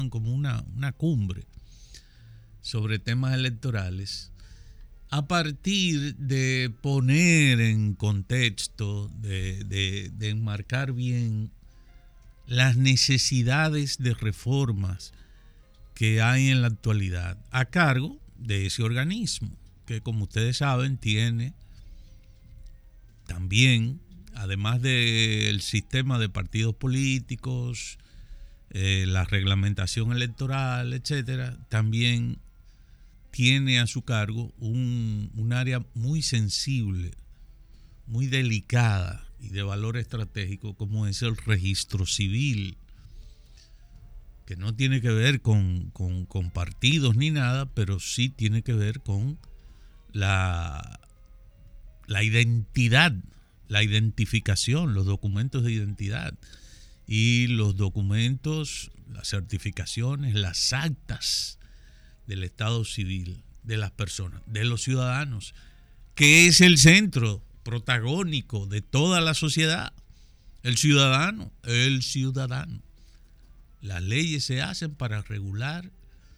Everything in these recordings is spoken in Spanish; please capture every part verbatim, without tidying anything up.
como una, una cumbre sobre temas electorales, a partir de poner en contexto, de, de, de enmarcar bien las necesidades de reformas que hay en la actualidad, a cargo de ese organismo, que como ustedes saben tiene también, además del sistema de partidos políticos, eh, la reglamentación electoral, etcétera, también tiene a su cargo un, un área muy sensible, muy delicada y de valor estratégico, como es el registro civil, que no tiene que ver con, con, con partidos ni nada, pero sí tiene que ver con la, la identidad, la identificación, los documentos de identidad y los documentos, las certificaciones, las actas del estado civil de las personas, de los ciudadanos, que es el centro protagónico de toda la sociedad. El ciudadano, el ciudadano. Las leyes se hacen para regular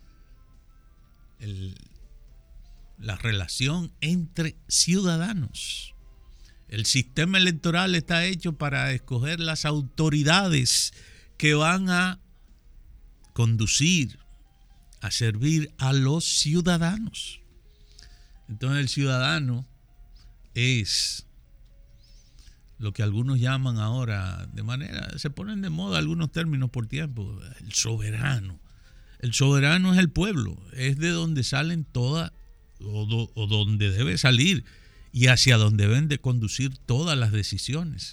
el, la relación entre ciudadanos. El sistema electoral está hecho para escoger las autoridades que van a conducir, a servir a los ciudadanos. Entonces el ciudadano es lo que algunos llaman ahora, de manera, se ponen de moda algunos términos por tiempo, el soberano. El soberano es el pueblo, es de donde salen todas, o, do, o donde debe salir, y hacia donde deben de conducir todas las decisiones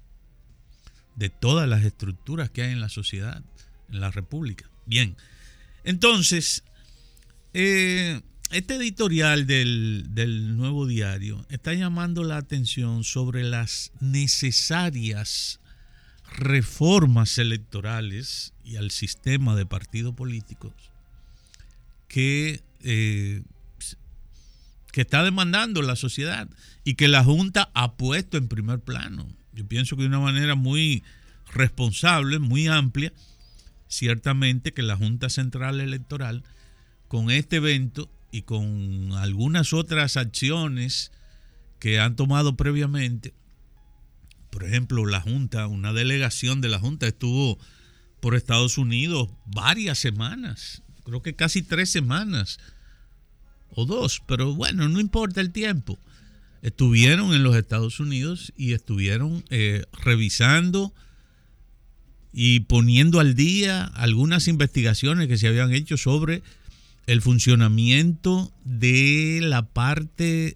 de todas las estructuras que hay en la sociedad, en la república. Bien, entonces, eh, este editorial del, del Nuevo Diario está llamando la atención sobre las necesarias reformas electorales y al sistema de partidos políticos que, eh, que está demandando la sociedad y que la Junta ha puesto en primer plano. Yo pienso que de una manera muy responsable, muy amplia. Ciertamente que la Junta Central Electoral, con este evento y con algunas otras acciones que han tomado previamente, por ejemplo, la Junta, una delegación de la Junta estuvo por Estados Unidos varias semanas, creo que casi tres semanas o dos, pero bueno, no importa el tiempo. Estuvieron en los Estados Unidos y estuvieron eh, revisando y poniendo al día algunas investigaciones que se habían hecho sobre el funcionamiento de la parte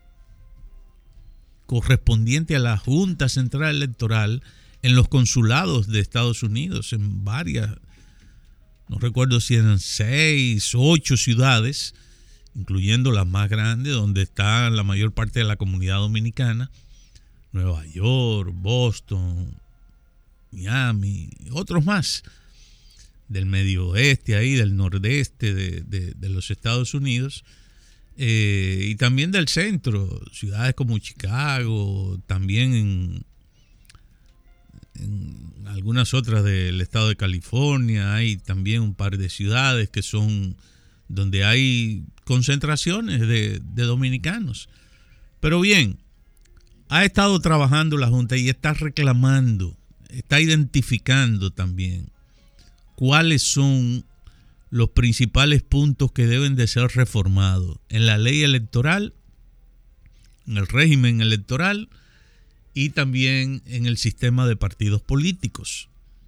correspondiente a la Junta Central Electoral en los consulados de Estados Unidos, en varias, no recuerdo si eran seis, ocho ciudades, incluyendo las más grandes, donde está la mayor parte de la comunidad dominicana, Nueva York, Boston, Miami, otros más, del medio oeste, ahí, del nordeste de, de, de los Estados Unidos, eh, y también del centro, ciudades como Chicago, también en, en algunas otras del estado de California, hay también un par de ciudades que son donde hay concentraciones de, de dominicanos. Pero bien, ha estado trabajando la Junta y está reclamando, está identificando también cuáles son los principales puntos que deben de ser reformados en la ley electoral, en el régimen electoral y también en el sistema de partidos políticos.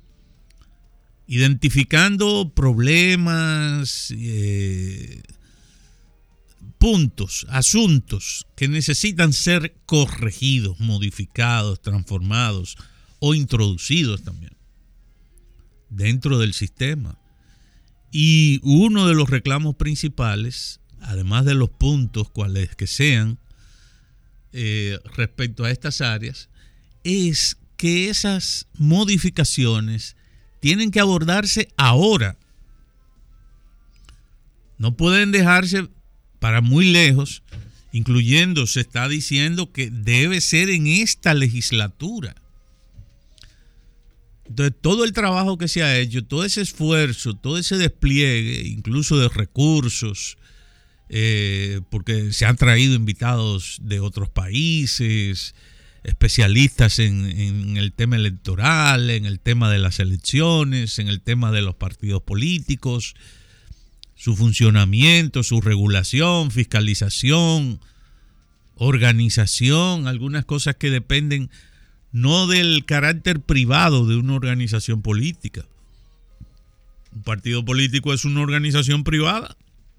Identificando problemas, eh, puntos, asuntos que necesitan ser corregidos, modificados, transformados o introducidos también dentro del sistema. Y uno de los reclamos principales, además de los puntos cuales que sean eh, respecto a estas áreas, es que esas modificaciones tienen que abordarse ahora. No pueden dejarse para muy lejos, incluyendo, se está diciendo que debe ser en esta legislatura. Entonces, todo el trabajo que se ha hecho, todo ese esfuerzo, todo ese despliegue, incluso de recursos, eh, porque se han traído invitados de otros países, especialistas en, en el tema electoral, en el tema de las elecciones, en el tema de los partidos políticos, su funcionamiento, su regulación, fiscalización, organización, algunas cosas que dependen no del carácter privado de una organización política. Un partido político es una organización privada,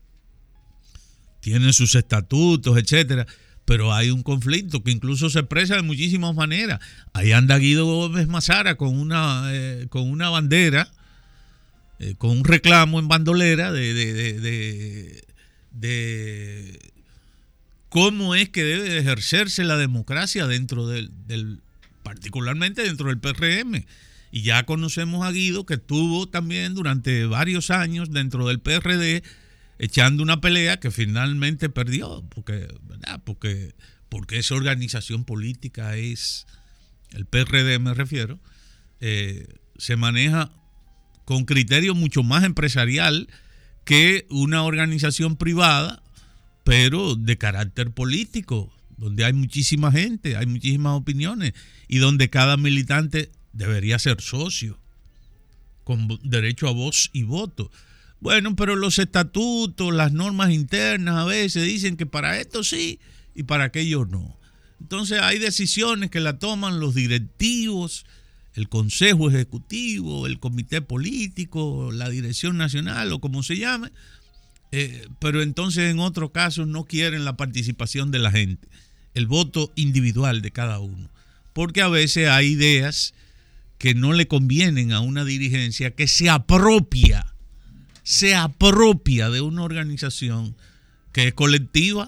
tiene sus estatutos, etcétera, pero hay un conflicto que incluso se expresa de muchísimas maneras. Ahí anda Guido Gómez Mazara con una, eh, con una bandera, eh, con un reclamo en bandolera de, de, de, de, de cómo es que debe ejercerse la democracia dentro del, del, particularmente dentro del P R M. Y ya conocemos a Guido, que estuvo también durante varios años dentro del P R D, echando una pelea que finalmente perdió, porque, ¿verdad? Porque, porque esa organización política es, el P R D me refiero, eh, se maneja con criterio mucho más empresarial que una organización privada, pero de carácter político, donde hay muchísima gente, hay muchísimas opiniones y donde cada militante debería ser socio, con derecho a voz y voto. Bueno, pero los estatutos, las normas internas a veces dicen que para esto sí y para aquello no. Entonces hay decisiones que la toman los directivos, el Consejo Ejecutivo, el Comité Político, la Dirección Nacional o como se llame, eh, pero entonces en otros casos no quieren la participación de la gente, el voto individual de cada uno, porque a veces hay ideas que no le convienen a una dirigencia que se apropia se apropia de una organización que es colectiva.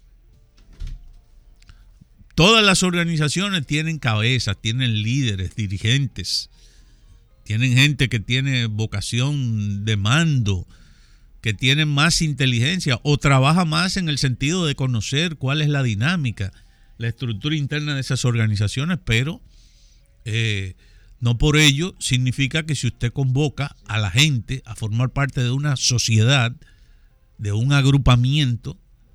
Todas las organizaciones tienen cabezas, tienen líderes, dirigentes, tienen gente que tiene vocación de mando, que tiene más inteligencia o trabaja más en el sentido de conocer cuál es la dinámica, la estructura interna de esas organizaciones, pero eh, no por ello significa que si usted convoca a la gente a formar parte de una sociedad, de un agrupamiento,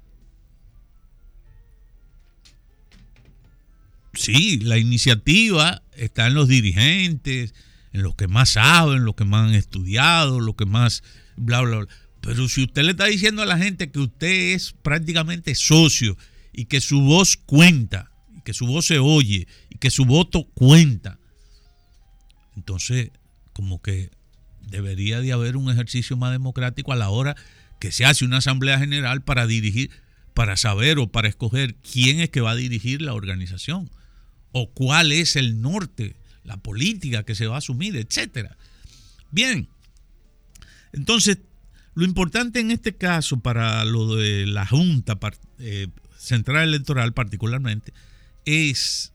sí, la iniciativa está en los dirigentes, en los que más saben, los que más han estudiado, los que más bla, bla, bla. Pero si usted le está diciendo a la gente que usted es prácticamente socio y que su voz cuenta, y que su voz se oye y que su voto cuenta, entonces, como que debería de haber un ejercicio más democrático a la hora que se hace una asamblea general para dirigir, para saber o para escoger quién es que va a dirigir la organización o cuál es el norte, la política que se va a asumir, etcétera. Bien, entonces, lo importante en este caso para lo de la Junta eh, Central Electoral particularmente es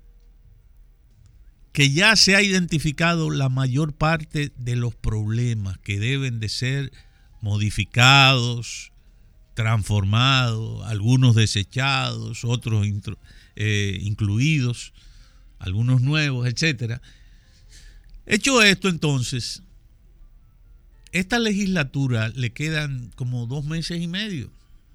que ya se ha identificado la mayor parte de los problemas que deben de ser modificados, transformados, algunos desechados, otros intro, eh, incluidos, algunos nuevos, etcétera. Hecho esto, entonces, esta legislatura le quedan como dos meses y medio.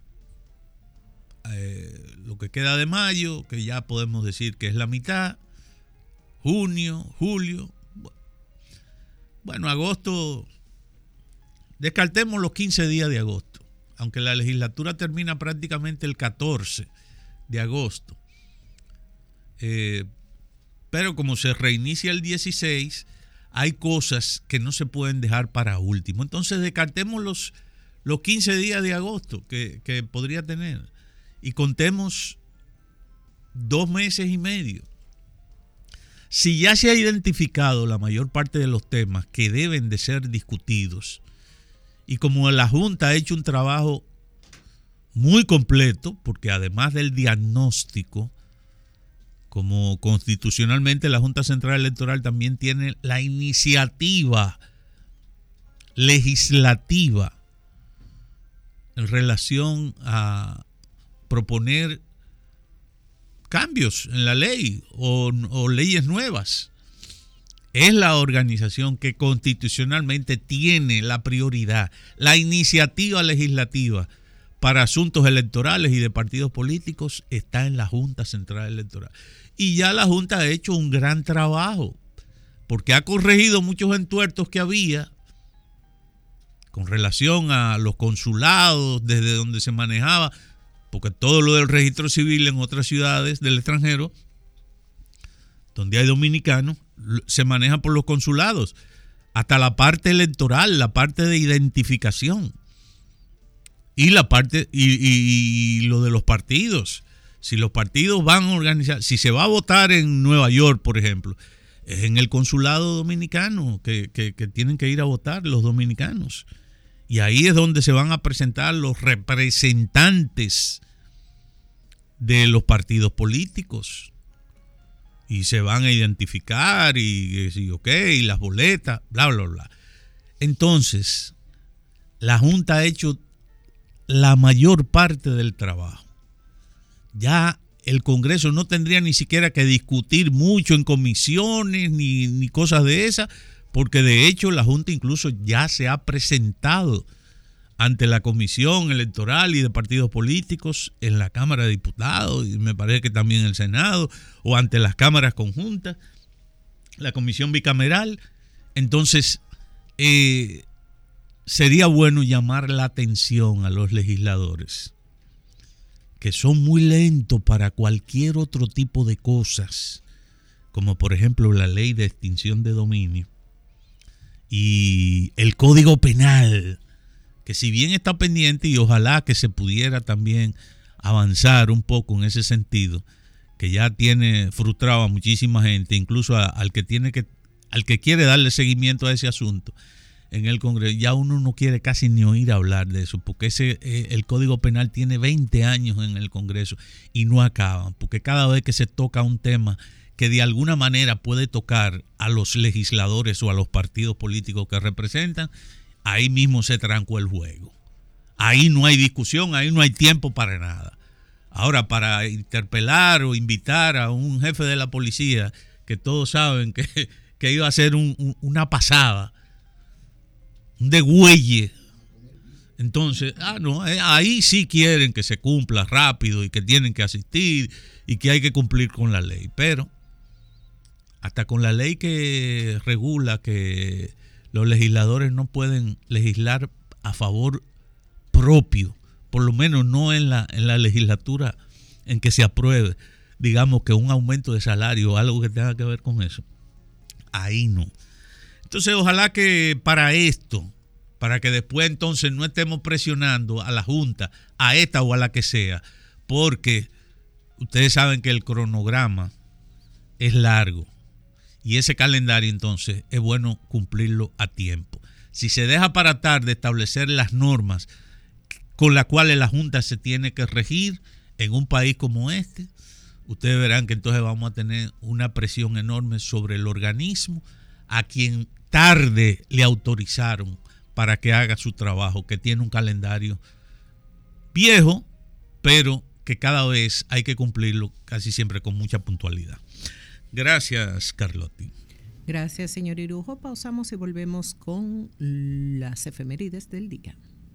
Eh, lo que queda de mayo, que ya podemos decir que es la mitad. Junio, julio, bueno, agosto, descartemos los quince días de agosto, aunque la legislatura termina prácticamente el catorce de agosto, eh, pero como se reinicia el dieciséis, hay cosas que no se pueden dejar para último, entonces descartemos los, los quince días de agosto que, que podría tener y contemos dos meses y medio. Si ya se ha identificado la mayor parte de los temas que deben de ser discutidos y como la Junta ha hecho un trabajo muy completo, porque además del diagnóstico, como constitucionalmente la Junta Central Electoral también tiene la iniciativa legislativa en relación a proponer cambios en la ley o, o leyes nuevas. es la organización que constitucionalmente tiene la prioridad, la iniciativa legislativa para asuntos electorales y de partidos políticos está en la Junta Central Electoral. Y ya la Junta ha hecho un gran trabajo, porque ha corregido muchos entuertos que había con relación a los consulados, desde donde se manejaba, porque todo lo del registro civil en otras ciudades del extranjero, donde hay dominicanos, se maneja por los consulados, hasta la parte electoral, la parte de identificación. Y la parte y, y, y lo de los partidos. Si los partidos van a organizar, si se va a votar en Nueva York, por ejemplo, es en el consulado dominicano que, que, que tienen que ir a votar los dominicanos. Y ahí es donde se van a presentar los representantes de los partidos políticos. Y se van a identificar y, y ok, y las boletas, bla, bla, bla. Entonces, la Junta ha hecho la mayor parte del trabajo. Ya el Congreso no tendría ni siquiera que discutir mucho en comisiones ni, ni cosas de esas, porque de hecho la Junta incluso ya se ha presentado ante la Comisión Electoral y de Partidos Políticos en la Cámara de Diputados y me parece que también en el Senado o ante las cámaras conjuntas, la Comisión Bicameral. Entonces, eh, sería bueno llamar la atención a los legisladores, que son muy lentos para cualquier otro tipo de cosas, como por ejemplo la ley de extinción de dominio y el Código Penal, que si bien está pendiente y ojalá que se pudiera también avanzar un poco en ese sentido, que ya tiene frustrado a muchísima gente, incluso a, al que tiene que, al que quiere darle seguimiento a ese asunto en el Congreso, ya uno no quiere casi ni oír hablar de eso, porque ese eh, el Código Penal tiene veinte años en el Congreso y no acaban, porque cada vez que se toca un tema que de alguna manera puede tocar a los legisladores o a los partidos políticos que representan, ahí mismo se trancó el juego. Ahí no hay discusión, ahí no hay tiempo para nada. Ahora, para interpelar o invitar a un jefe de la policía, que todos saben que, que iba a ser un, un, una pasada, un degüelle, entonces, ah, no, ahí sí quieren que se cumpla rápido y que tienen que asistir y que hay que cumplir con la ley. Pero hasta con la ley que regula que los legisladores no pueden legislar a favor propio, por lo menos no en la, en la legislatura en que se apruebe, digamos que un aumento de salario o algo que tenga que ver con eso. Ahí no. Entonces, ojalá que para esto, para que después entonces no estemos presionando a la Junta, a esta o a la que sea, porque ustedes saben que el cronograma es largo y ese calendario entonces es bueno cumplirlo a tiempo. Si se deja para tarde establecer las normas con las cuales la Junta se tiene que regir en un país como este, ustedes verán que entonces vamos a tener una presión enorme sobre el organismo a quien tarde le autorizaron para que haga su trabajo, que tiene un calendario viejo, pero que cada vez hay que cumplirlo casi siempre con mucha puntualidad. Gracias, Carlotti. Gracias, señor Irujo. Pausamos y volvemos con las efemérides del día.